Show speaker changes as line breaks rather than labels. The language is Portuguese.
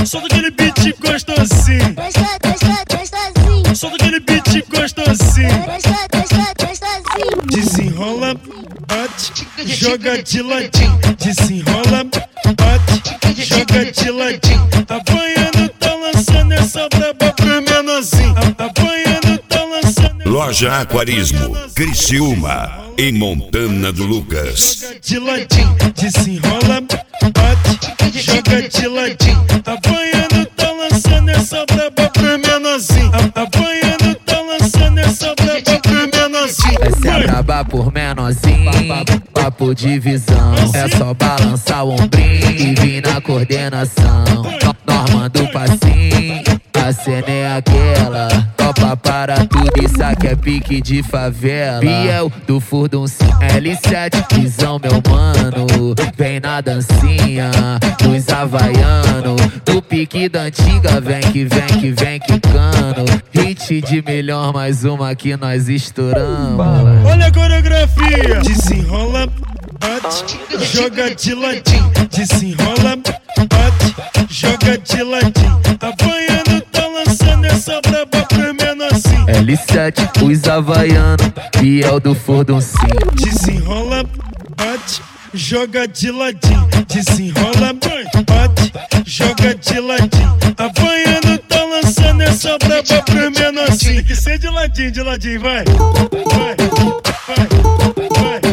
Solta aquele beat gostosinho. Solta aquele beat gostosinho. Desenrola, bate, joga de ladinho. Desenrola, bate, joga de ladinho. Apanhando, tá lançando essa braba pro menorzinho. Apanhando, tá lançando.
Loja Aquarismo, Criciúma, em Montana do Lucas.
Joga de ladinho, desenrola, bate, joga de ladinho. Apanhando, tá lançando essa braba pro menorzinho. Apanhando, tá lançando essa braba pro menorzinho.
Essa é braba por menorzinho, papo de visão. É só balançar o ombrinho e vir na coordenação. Normando o passinho, a cena é aquela. Topa para tudo, isso aqui é pique de favela. Biel do Furdunci, L7, visão meu mano. Vem na dancinha, dos havaiano. Do pique da antiga, vem que vem que vem quicando. Hit de milhão, mais uma que nós estouramos.
Olha a coreografia. Desenrola, bate, joga de ladinho. Desenrola, bate, joga de ladinho. Apanhando, tá lançando essa braba pro menorzinho.
L7, os havaiano, Biel do Furdunci.
Desenrola, bate, joga de ladinho. Desenrola, bate, joga de ladinho. Apanhando, tá lançando essa braba pro menorzinho. Que ser de ladinho, vai. Vai, vai, vai.